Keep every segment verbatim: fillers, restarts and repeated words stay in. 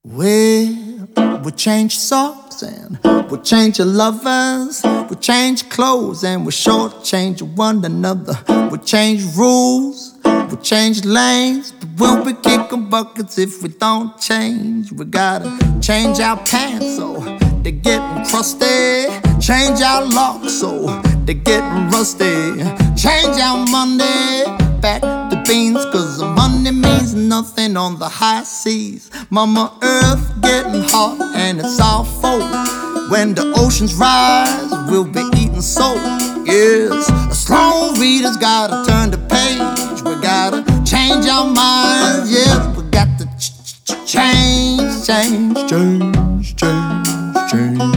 Well, we change socks and we change your lovers. We change clothes and we shortchange one another. We change rules, we change lanes, but we'll be kicking buckets if we don't change. We gotta change our pants so they're getting crusty. Change our locks so they're getting rusty. Change our money back to beans, cause the money means nothing on the high seas. Mama Earth getting hot and it's our fault. When the oceans rise, we'll be eating salt. Yes, a slow reader's gotta turn the page. We gotta change our minds. Yes, we got to ch ch change, change, change, change, change.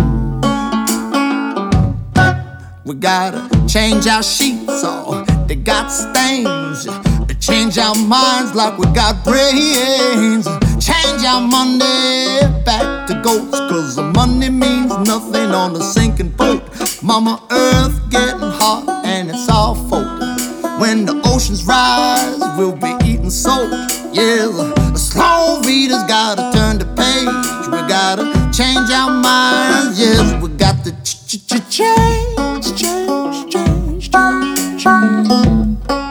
We gotta change our sheets, so they got stains. Change our minds like we got brains. Change our money back to goats, cause the money means nothing on a sinking boat. Mama Earth getting hot and it's our fault. When the oceans rise, we'll be eating salt. Yeah, the slow readers gotta turn the page. We gotta change our minds. Yes, we got to ch ch ch change, change, change, change, change.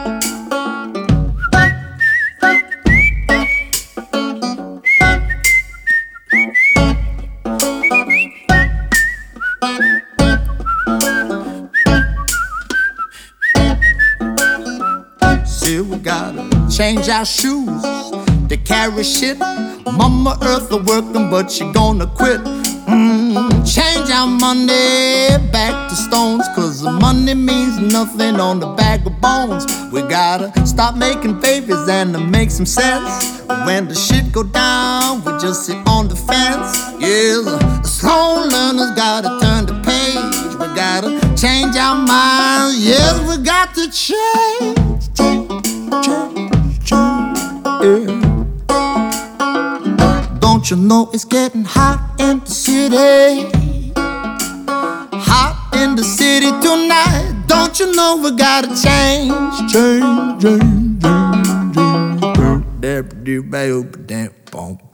We gotta change our shoes to carry shit. Mama Earth a working, but she gonna quit. Mm, change our money back to stones, cause the money means nothing on the bag of bones. We gotta stop making babies and to make some sense. When the shit go down, we just sit on the fence. Yeah, the slow learners gotta turn the page. We gotta change our minds. Yes, we got to change, change, change, change. Yeah. Don't you know it's getting hot in the city? Hot in the city tonight. Don't you know we gotta change, change, change, change, change.